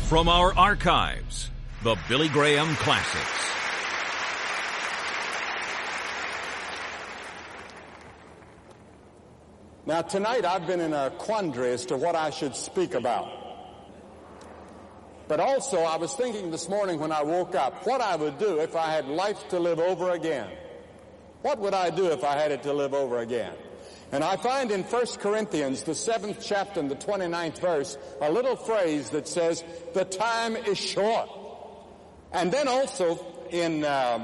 From our archives, the Billy Graham Classics. Now, tonight I've been in a quandary as to what I should speak about. But also I was thinking this morning when I woke up what I would do if I had life to live over again. What would I do if I had it to live over again? And I find in 1 Corinthians, the 7th chapter and the 29th verse, a little phrase that says, the time is short. And then also in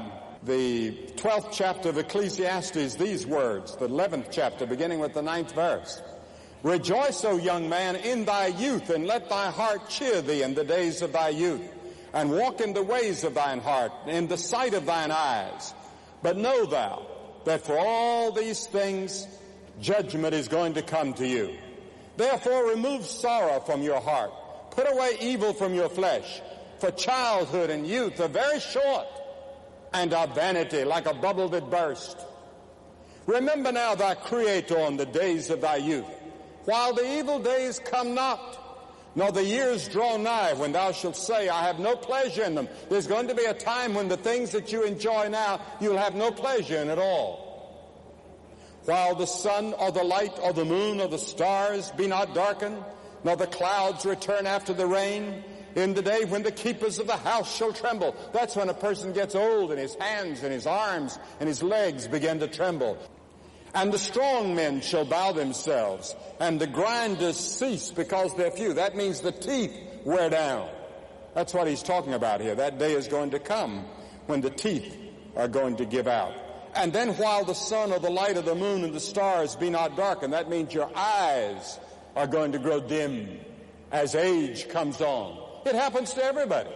the 12th chapter of Ecclesiastes, these words, the 11th chapter, beginning with the 9th verse. Rejoice, O young man, in thy youth, and let thy heart cheer thee in the days of thy youth, and walk in the ways of thine heart, in the sight of thine eyes. But know thou that for all these things judgment is going to come to you. Therefore remove sorrow from your heart. Put away evil from your flesh. For childhood and youth are very short, and are vanity like a bubble that burst. Remember now thy Creator in the days of thy youth, while the evil days come not, nor the years draw nigh, when thou shalt say, I have no pleasure in them. There's going to be a time when the things that you enjoy now, you'll have no pleasure in at all. While the sun or the light or the moon or the stars be not darkened, nor the clouds return after the rain, in the day when the keepers of the house shall tremble. That's when a person gets old and his hands and his arms and his legs begin to tremble. And the strong men shall bow themselves, and the grinders cease because they're few. That means the teeth wear down. That's what he's talking about here. That day is going to come when the teeth are going to give out. And then while the sun or the light of the moon and the stars be not darkened, that means your eyes are going to grow dim as age comes on. It happens to everybody.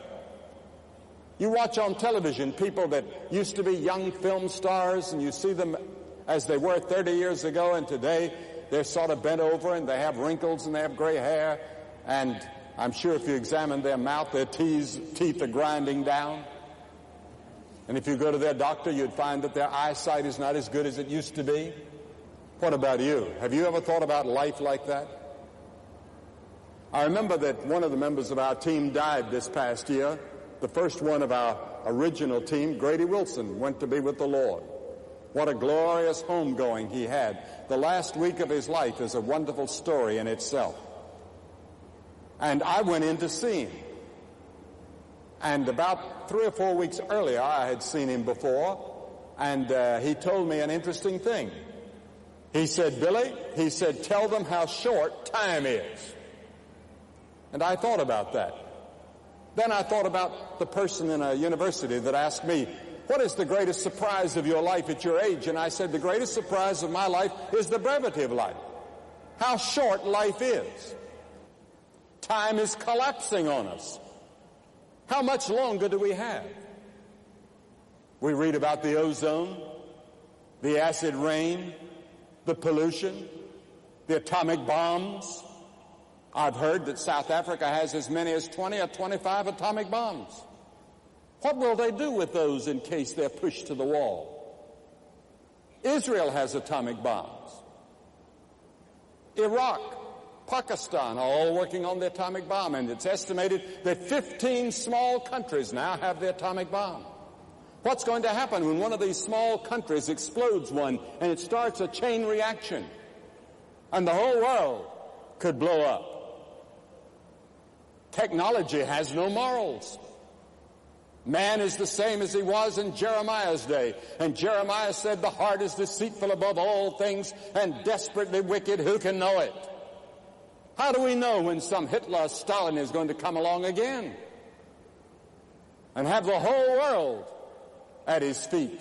You watch on television people that used to be young film stars, and you see them as they were 30 years ago, and today they're sort of bent over and they have wrinkles and they have gray hair, and I'm sure if you examine their mouth, their teeth are grinding down. And if you go to their doctor, you'd find that their eyesight is not as good as it used to be. What about you? Have you ever thought about life like that? I remember that one of the members of our team died this past year. The first one of our original team, Grady Wilson, went to be with the Lord. What a glorious homegoing he had. The last week of his life is a wonderful story in itself. And I went in to see him. And about 3 or 4 weeks earlier, I had seen him before, and he told me an interesting thing. He said, Billy, he said, tell them how short time is. And I thought about that. Then I thought about the person in a university that asked me, what is the greatest surprise of your life at your age? And I said, the greatest surprise of my life is the brevity of life. How short life is. Time is collapsing on us. How much longer do we have? We read about the ozone, the acid rain, the pollution, the atomic bombs. I've heard that South Africa has as many as 20 or 25 atomic bombs. What will they do with those in case they're pushed to the wall? Israel has atomic bombs. Iraq, Pakistan are all working on the atomic bomb, and it's estimated that 15 small countries now have the atomic bomb. What's going to happen when one of these small countries explodes one and it starts a chain reaction and the whole world could blow up? Technology has no morals. Man is the same as he was in Jeremiah's day. And Jeremiah said, the heart is deceitful above all things and desperately wicked. Who can know it? How do we know when some Hitler or Stalin is going to come along again and have the whole world at his feet?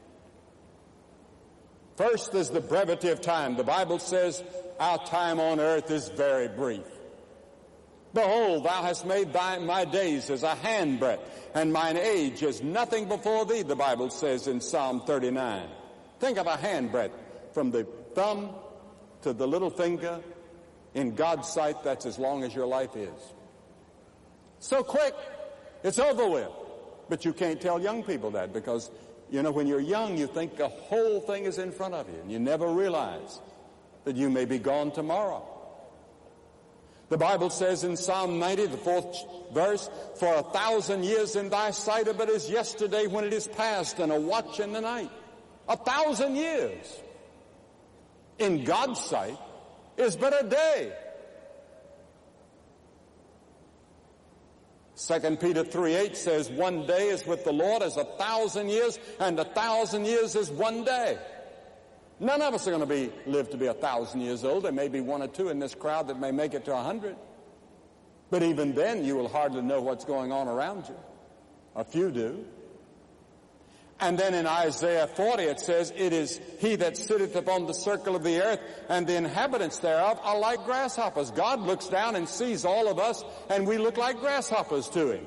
First, there's the brevity of time. The Bible says our time on earth is very brief. Behold, thou hast made my days as a handbreadth, and mine age as nothing before thee, the Bible says in Psalm 39. Think of a handbreadth from the thumb to the little finger. In God's sight, that's as long as your life is. So quick, it's over with. But you can't tell young people that because, when you're young, you think the whole thing is in front of you, and you never realize that you may be gone tomorrow. The Bible says in Psalm 90, the 4th verse, for 1,000 years in thy sight are but as yesterday when it is past, and a watch in the night. 1,000 years in God's sight is but a day. 2 Peter 3:8 says, one day is with the Lord as 1,000 years, and 1,000 years is one day. None of us are going to live to be 1,000 years old. There may be one or two in this crowd that may make it to 100. But even then, you will hardly know what's going on around you. A few do. And then in Isaiah 40 it says, it is he that sitteth upon the circle of the earth, and the inhabitants thereof are like grasshoppers. God looks down and sees all of us, and we look like grasshoppers to him.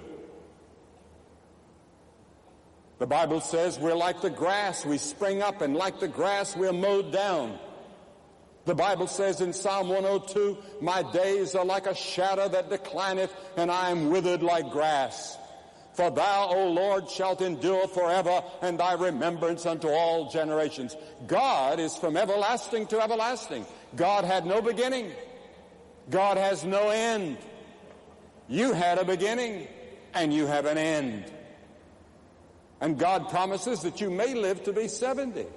The Bible says we're like the grass, we spring up, and like the grass we're mowed down. The Bible says in Psalm 102, my days are like a shadow that declineth, and I am withered like grass. For thou, O Lord, shalt endure forever, and thy remembrance unto all generations. God is from everlasting to everlasting. God had no beginning. God has no end. You had a beginning, and you have an end. And God promises that you may live to be 70,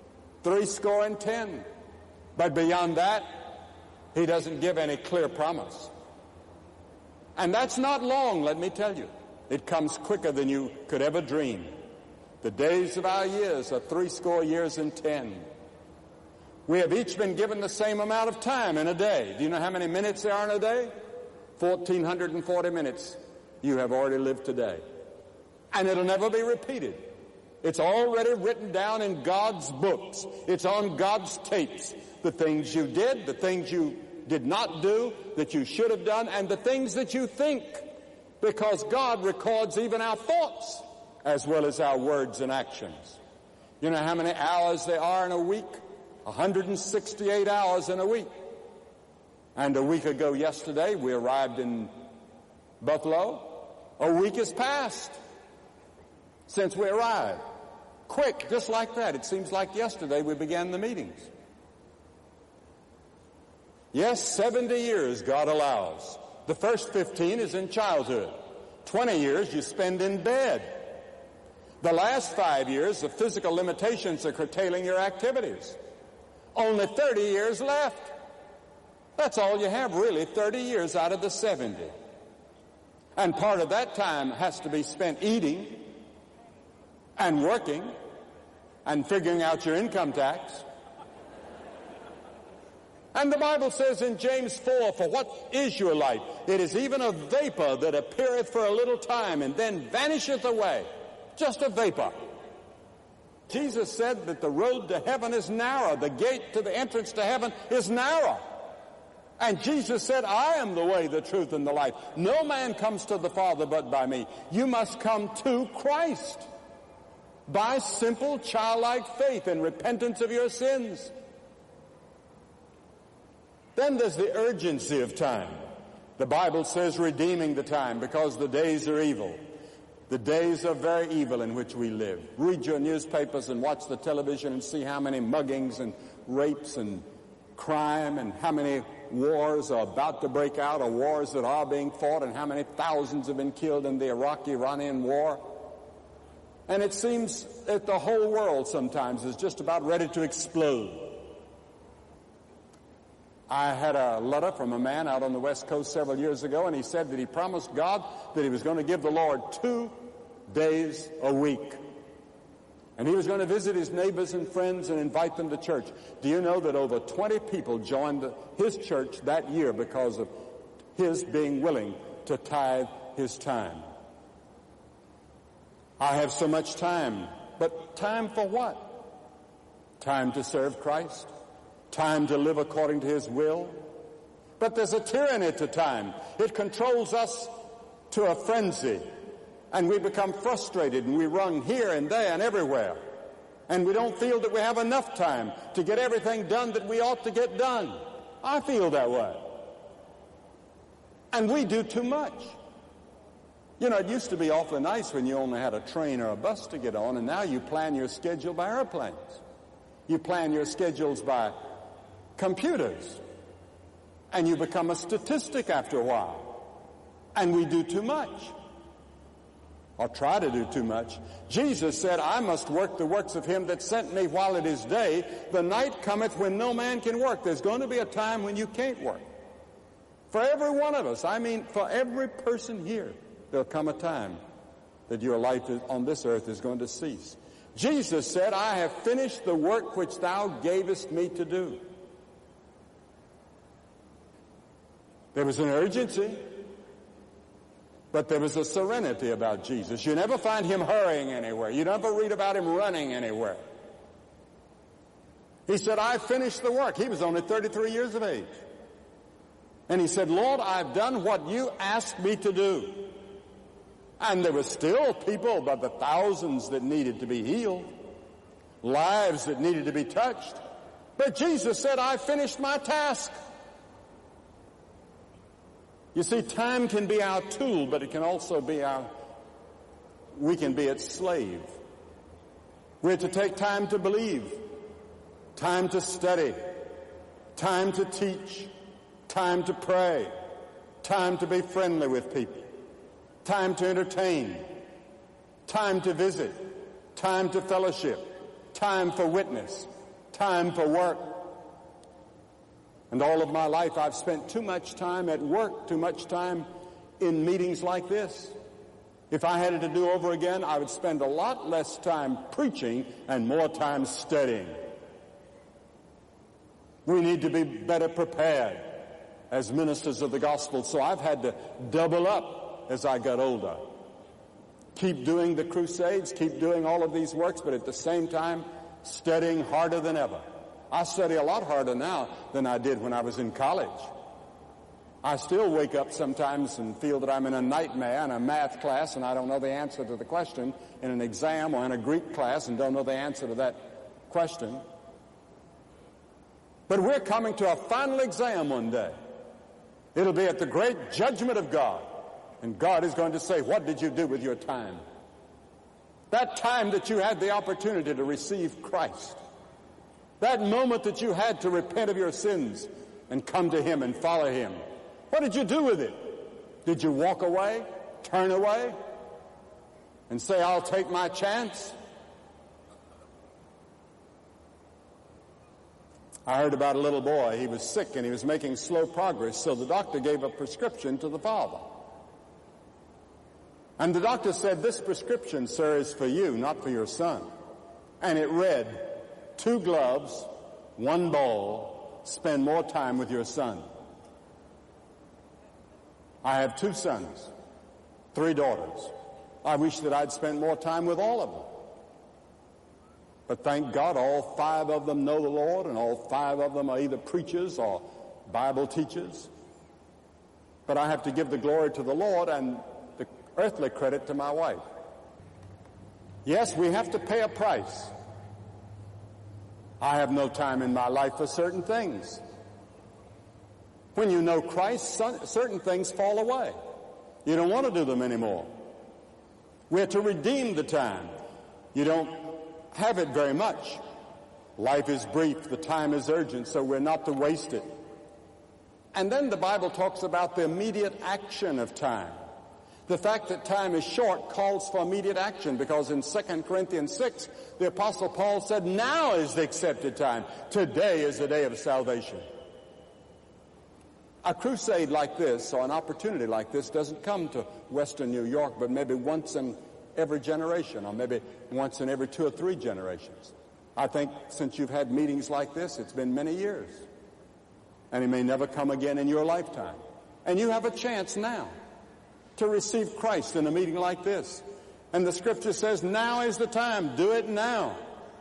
70. But beyond that, he doesn't give any clear promise. And that's not long, let me tell you. It comes quicker than you could ever dream. The days of our years are 70. We have each been given the same amount of time in a day. Do you know how many minutes there are in a day? 1,440 minutes. You have already lived today. And it'll never be repeated. It's already written down in God's books. It's on God's tapes. The things you did, the things you did not do, that you should have done, and the things that you think. Because God records even our thoughts as well as our words and actions. You know how many hours there are in a week? 168 hours in a week. And a week ago yesterday, we arrived in Buffalo. A week has passed since we arrived. Quick, just like that. It seems like yesterday we began the meetings. Yes, 70 years God allows. The first 15 is in childhood. 20 years you spend in bed. The last 5 years, the physical limitations are curtailing your activities. Only 30 years left. That's all you have, really, 30 years out of the 70. And part of that time has to be spent eating and working and figuring out your income tax. And the Bible says in James 4, for what is your life? It is even a vapor that appeareth for a little time and then vanisheth away. Just a vapor. Jesus said that the road to heaven is narrow. The gate to the entrance to heaven is narrow. And Jesus said, I am the way, the truth, and the life. No man comes to the Father but by me. You must come to Christ by simple childlike faith and repentance of your sins. Then there's the urgency of time. The Bible says redeeming the time because the days are evil. The days are very evil in which we live. Read your newspapers and watch the television and see how many muggings and rapes and crime and how many wars are about to break out or wars that are being fought and how many thousands have been killed in the Iraq-Iranian war. And it seems that the whole world sometimes is just about ready to explode. I had a letter from a man out on the West Coast several years ago, and he said that he promised God that he was going to give the Lord 2 days a week. And he was going to visit his neighbors and friends and invite them to church. Do you know that over 20 people joined his church that year because of his being willing to tithe his time? I have so much time, but time for what? Time to serve Christ. Time to live according to his will. But there's a tyranny to time. It controls us to a frenzy. And we become frustrated and we run here and there and everywhere. And we don't feel that we have enough time to get everything done that we ought to get done. I feel that way. And we do too much. You know, it used to be awfully nice when you only had a train or a bus to get on, and now you plan your schedule by airplanes. You plan your schedules by computers. And you become a statistic after a while. And we do too much. Or try to do too much. Jesus said, I must work the works of him that sent me while it is day. The night cometh when no man can work. There's going to be a time when you can't work. For every one of us, I mean for every person here, there'll come a time that your life on this earth is going to cease. Jesus said, I have finished the work which thou gavest me to do. There was an urgency. But there was a serenity about Jesus. You never find him hurrying anywhere. You never read about him running anywhere. He said, I finished the work. He was only 33 years of age. And he said, Lord, I've done what you asked me to do. And there were still people by the thousands that needed to be healed, lives that needed to be touched. But Jesus said, I finished my task. You see, time can be our tool, but it can also be we can be its slave. We're to take time to believe, time to study, time to teach, time to pray, time to be friendly with people, time to entertain, time to visit, time to fellowship, time for witness, time for work. And all of my life I've spent too much time at work, too much time in meetings like this. If I had it to do over again, I would spend a lot less time preaching and more time studying. We need to be better prepared as ministers of the gospel, so I've had to double up as I got older. Keep doing the crusades, keep doing all of these works, but at the same time, studying harder than ever. I study a lot harder now than I did when I was in college. I still wake up sometimes and feel that I'm in a nightmare in a math class and I don't know the answer to the question, in an exam or in a Greek class and don't know the answer to that question. But we're coming to a final exam one day. It'll be at the great judgment of God. And God is going to say, what did you do with your time? That time that you had the opportunity to receive Christ. That moment that you had to repent of your sins and come to him and follow him. What did you do with it? Did you walk away, turn away, and say, I'll take my chance? I heard about a little boy. He was sick and he was making slow progress, so the doctor gave a prescription to the father. And the doctor said, this prescription, sir, is for you, not for your son. And it read, 2 gloves, 1 ball, spend more time with your son. I have 2 sons, 3 daughters. I wish that I'd spent more time with all of them. But thank God all 5 of them know the Lord, and all 5 of them are either preachers or Bible teachers. But I have to give the glory to the Lord and the earthly credit to my wife. Yes, we have to pay a price. I have no time in my life for certain things. When you know Christ, certain things fall away. You don't want to do them anymore. We're to redeem the time. You don't have it very much. Life is brief. The time is urgent, so we're not to waste it. And then the Bible talks about the immediate action of time. The fact that time is short calls for immediate action, because in 2 Corinthians 6, the Apostle Paul said, now is the accepted time. Today is the day of salvation. A crusade like this, or an opportunity like this, doesn't come to Western New York, but maybe once in every generation, or maybe once in every 2 or 3 generations. I think since you've had meetings like this, it's been many years. And it may never come again in your lifetime. And you have a chance now to receive Christ in a meeting like this. And the scripture says, now is the time. Do it now.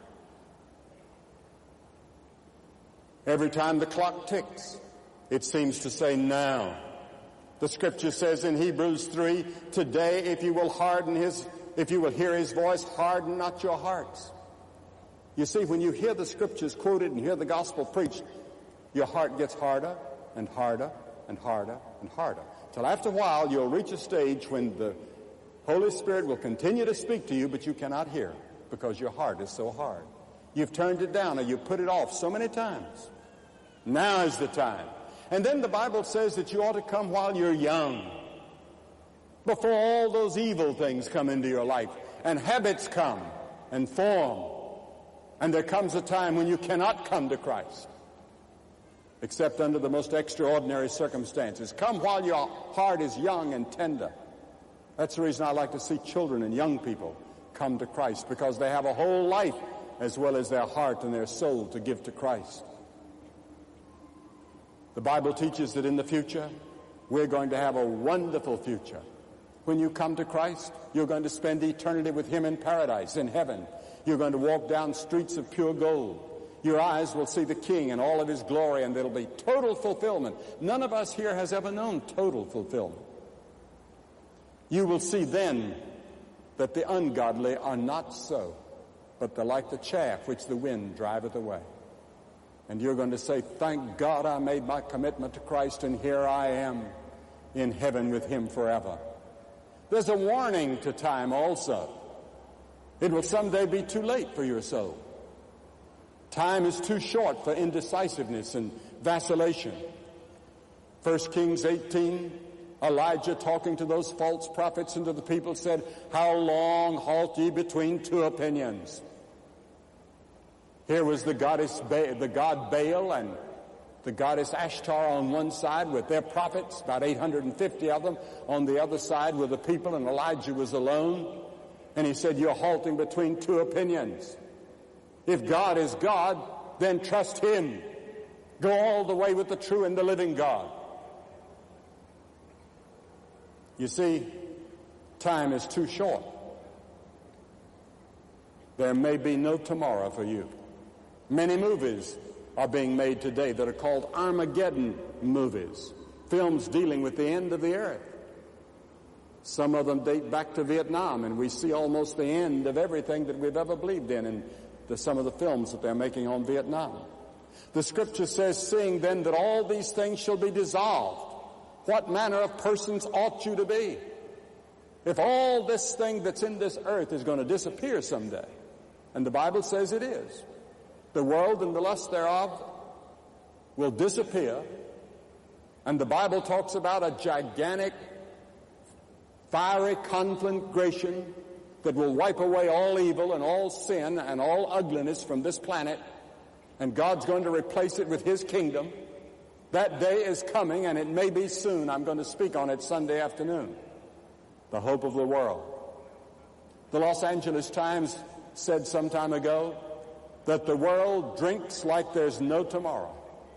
Every time the clock ticks, it seems to say now. The scripture says in Hebrews 3, today if you will hear his voice, harden not your hearts. You see, when you hear the scriptures quoted and hear the gospel preached, your heart gets harder and harder and harder and harder. Till after a while, you'll reach a stage when the Holy Spirit will continue to speak to you, but you cannot hear because your heart is so hard. You've turned it down or you've put it off so many times. Now is the time. And then the Bible says that you ought to come while you're young, before all those evil things come into your life, and habits come and form. And there comes a time when you cannot come to Christ, except under the most extraordinary circumstances. Come while your heart is young and tender. That's the reason I like to see children and young people come to Christ, because they have a whole life as well as their heart and their soul to give to Christ. The Bible teaches that in the future, we're going to have a wonderful future. When you come to Christ, you're going to spend eternity with Him in paradise, in heaven. You're going to walk down streets of pure gold. Your eyes will see the King in all of His glory, and there'll be total fulfillment. None of us here has ever known total fulfillment. You will see then that the ungodly are not so, but they're like the chaff which the wind driveth away. And you're going to say, thank God I made my commitment to Christ, and here I am in heaven with Him forever. There's a warning to time also. It will someday be too late for your soul. Time is too short for indecisiveness and vacillation. 1 Kings 18, Elijah, talking to those false prophets and to the people, said, how long halt ye between two opinions? Here was the god Baal and the goddess Ashtar on one side with their prophets, about 850 of them. On the other side were the people, and Elijah was alone. And he said, you're halting between two opinions. If God is God, then trust Him. Go all the way with the true and the living God. You see, time is too short. There may be no tomorrow for you. Many movies are being made today that are called Armageddon movies, films dealing with the end of the earth. Some of them date back to Vietnam, and we see almost the end of everything that we've ever believed in some of the films that they're making on Vietnam. The Scripture says, seeing then that all these things shall be dissolved, what manner of persons ought you to be? If all this thing that's in this earth is going to disappear someday, and the Bible says it is, the world and the lust thereof will disappear, and the Bible talks about a gigantic fiery conflagration that will wipe away all evil and all sin and all ugliness from this planet, and God's going to replace it with His kingdom. That day is coming, and it may be soon. I'm going to speak on it Sunday afternoon. The hope of the world. The Los Angeles Times said some time ago that the world drinks like there's no tomorrow.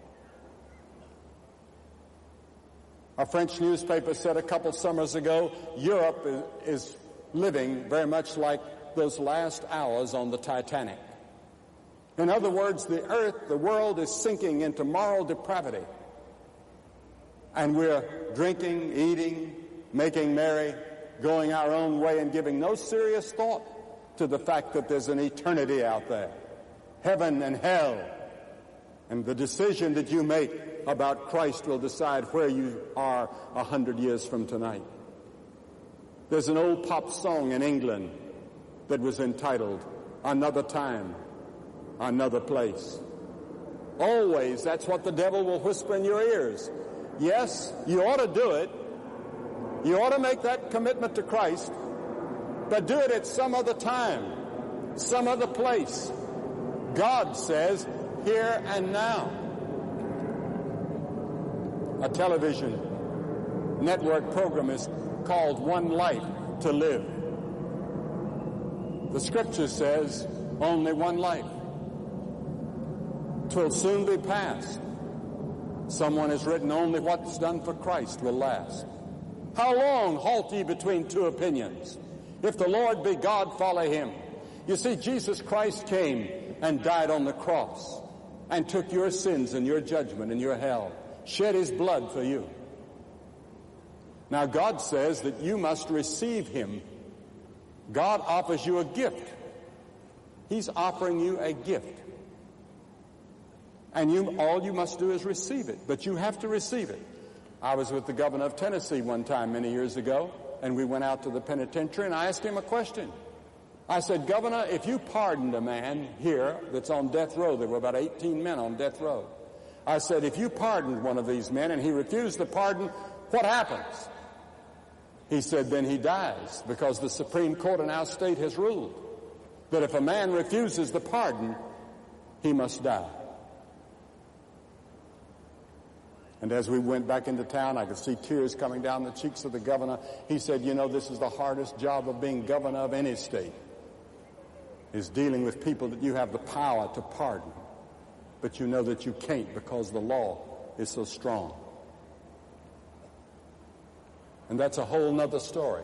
A French newspaper said a couple summers ago, Europe is living very much like those last hours on the Titanic. In other words, the world is sinking into moral depravity. And we're drinking, eating, making merry, going our own way, and giving no serious thought to the fact that there's an eternity out there. Heaven and hell. And the decision that you make about Christ will decide where you are 100 years from tonight. There's an old pop song in England that was entitled, Another Time, Another Place. Always, that's what the devil will whisper in your ears. Yes, you ought to do it. You ought to make that commitment to Christ, but do it at some other time, some other place. God says, here and now. A television network program is called One Life to Live. The Scripture says, only one life. 'Twill soon be past. Someone has written, only what's done for Christ will last. How long halt ye between two opinions? If the Lord be God, follow Him. You see, Jesus Christ came and died on the cross and took your sins and your judgment and your hell, shed His blood for you. Now God says that you must receive Him. God offers you a gift. He's offering you a gift. And all you must do is receive it, but you have to receive it. I was with the governor of Tennessee one time many years ago, and we went out to the penitentiary, and I asked him a question. I said, Governor, if you pardoned a man here that's on death row, there were about 18 men on death row. I said, if you pardoned one of these men and he refused the pardon, what happens? He said, then he dies, because the Supreme Court in our state has ruled that if a man refuses the pardon, he must die. And as we went back into town, I could see tears coming down the cheeks of the governor. He said, you know, this is the hardest job of being governor of any state, is dealing with people that you have the power to pardon, but you know that you can't because the law is so strong. And that's a whole nother story.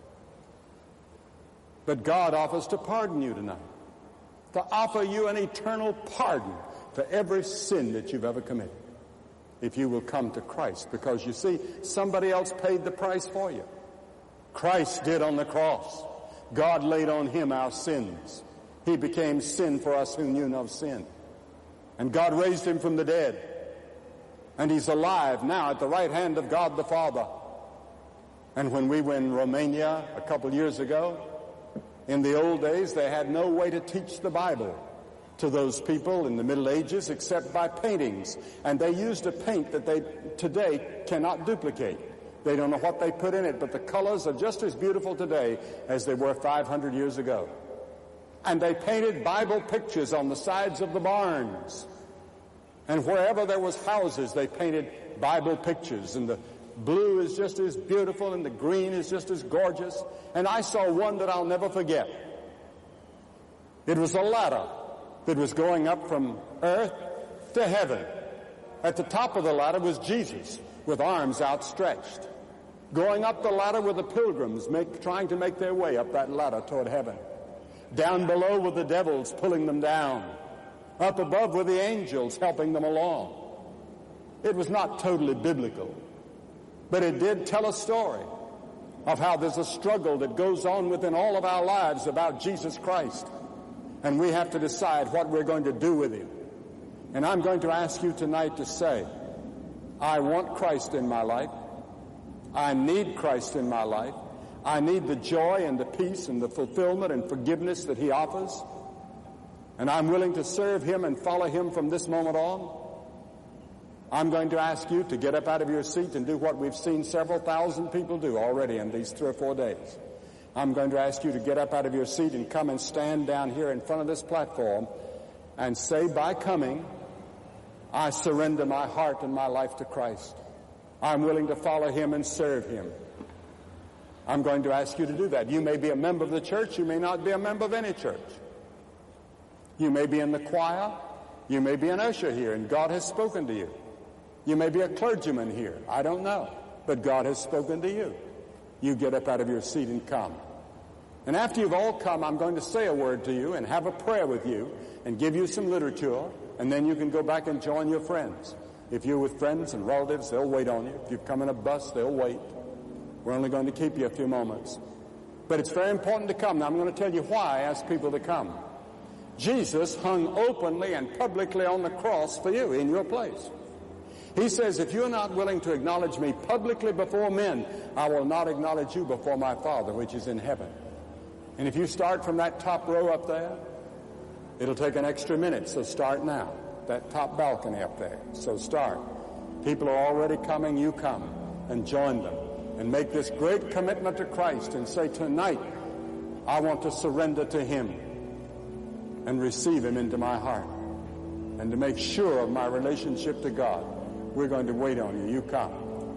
But God offers to pardon you tonight, to offer you an eternal pardon for every sin that you've ever committed, if you will come to Christ. Because you see, somebody else paid the price for you. Christ did on the cross. God laid on him our sins. He became sin for us who knew no sin. And God raised him from the dead. And he's alive now at the right hand of God the Father. And when we were in Romania a couple years ago, in the old days, they had no way to teach the Bible to those people in the Middle Ages except by paintings. And they used a paint that they today cannot duplicate. They don't know what they put in it, but the colors are just as beautiful today as they were 500 years ago. And they painted Bible pictures on the sides of the barns. And wherever there was houses, they painted Bible pictures. And the blue is just as beautiful and the green is just as gorgeous. And I saw one that I'll never forget. It was a ladder that was going up from earth to heaven. At the top of the ladder was Jesus with arms outstretched. Going up the ladder were the pilgrims trying to make their way up that ladder toward heaven. Down below were the devils pulling them down. Up above were the angels helping them along. It was not totally biblical, but it did tell a story of how there's a struggle that goes on within all of our lives about Jesus Christ. And we have to decide what we're going to do with him. And I'm going to ask you tonight to say, I want Christ in my life. I need Christ in my life. I need the joy and the peace and the fulfillment and forgiveness that he offers. And I'm willing to serve him and follow him from this moment on. I'm going to ask you to get up out of your seat and do what we've seen several thousand people do already in these 3 or 4 days. I'm going to ask you to get up out of your seat and come and stand down here in front of this platform and say, by coming, I surrender my heart and my life to Christ. I'm willing to follow him and serve him. I'm going to ask you to do that. You may be a member of the church. You may not be a member of any church. You may be in the choir. You may be an usher here, and God has spoken to you. You may be a clergyman here. I don't know. But God has spoken to you. You get up out of your seat and come. And after you've all come, I'm going to say a word to you and have a prayer with you and give you some literature, and then you can go back and join your friends. If you're with friends and relatives, they'll wait on you. If you come in a bus, they'll wait. We're only going to keep you a few moments. But it's very important to come. Now, I'm going to tell you why I ask people to come. Jesus hung openly and publicly on the cross for you in your place. He says, if you're not willing to acknowledge me publicly before men, I will not acknowledge you before my Father, which is in heaven. And if you start from that top row up there, it'll take an extra minute, so start now. That top balcony up there, so start. People are already coming, you come and join them. And make this great commitment to Christ and say, tonight, I want to surrender to him and receive him into my heart. And to make sure of my relationship to God, we're going to wait on you. You come.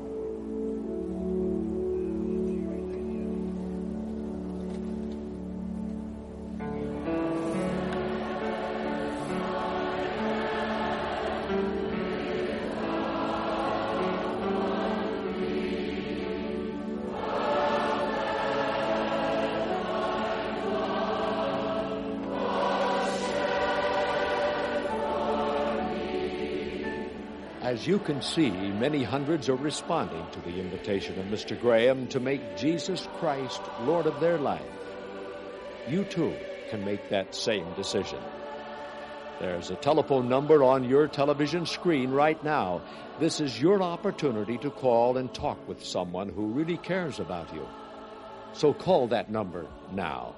As you can see, many hundreds are responding to the invitation of Mr. Graham to make Jesus Christ Lord of their life. You too can make that same decision. There's a telephone number on your television screen right now. This is your opportunity to call and talk with someone who really cares about you. So call that number now.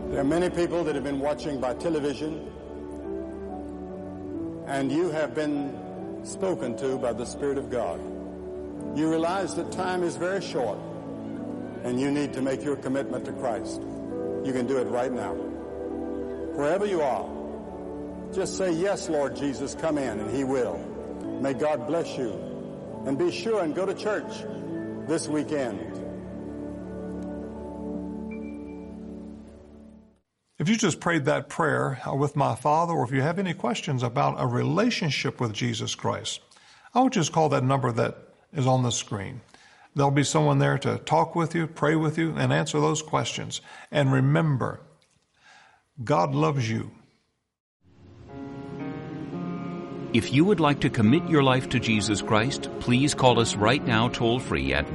There are many people that have been watching by television, and you have been spoken to by the Spirit of God. You realize that time is very short, and you need to make your commitment to Christ. You can do it right now. Wherever you are, just say, yes, Lord Jesus, come in, and He will. May God bless you. And be sure and go to church this weekend. If you just prayed that prayer with my Father, or if you have any questions about a relationship with Jesus Christ, I would just call that number that is on the screen. There'll be someone there to talk with you, pray with you, and answer those questions. And remember, God loves you. If you would like to commit your life to Jesus Christ, please call us right now toll-free at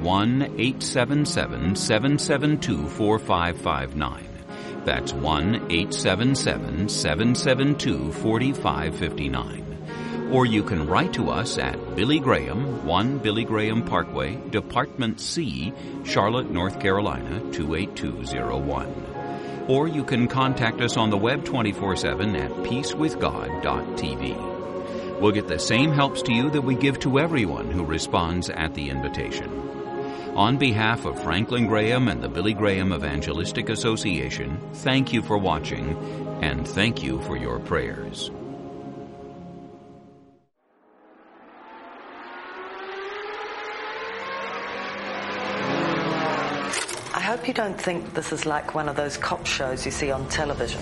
1-877-772-4559. That's 1-877-772-4559. Or you can write to us at Billy Graham, 1 Billy Graham Parkway, Department C, Charlotte, North Carolina, 28201. Or you can contact us on the web 24/7 at peacewithgod.tv. We'll get the same helps to you that we give to everyone who responds at the invitation. On behalf of Franklin Graham and the Billy Graham Evangelistic Association, thank you for watching, and thank you for your prayers. I hope you don't think this is like one of those cop shows you see on television.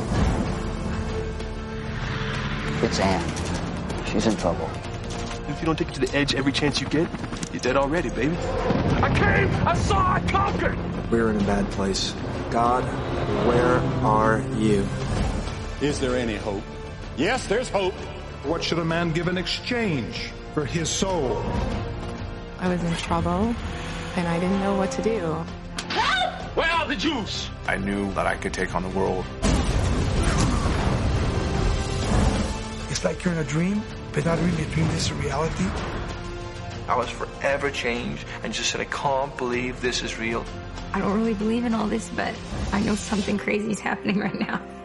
It's Anne. She's in trouble. If you don't take it to the edge every chance you get, you're dead already, baby. I came, I saw, I conquered! We're in a bad place. God, where are you? Is there any hope? Yes, there's hope. What should a man give in exchange for his soul? I was in trouble, and I didn't know what to do. Help! Where are the Jews? I knew that I could take on the world. It's like you're in a dream, but not really a dream, this is a reality. I was forever changed and just said, I can't believe this is real. I don't really believe in all this, but I know something crazy is happening right now.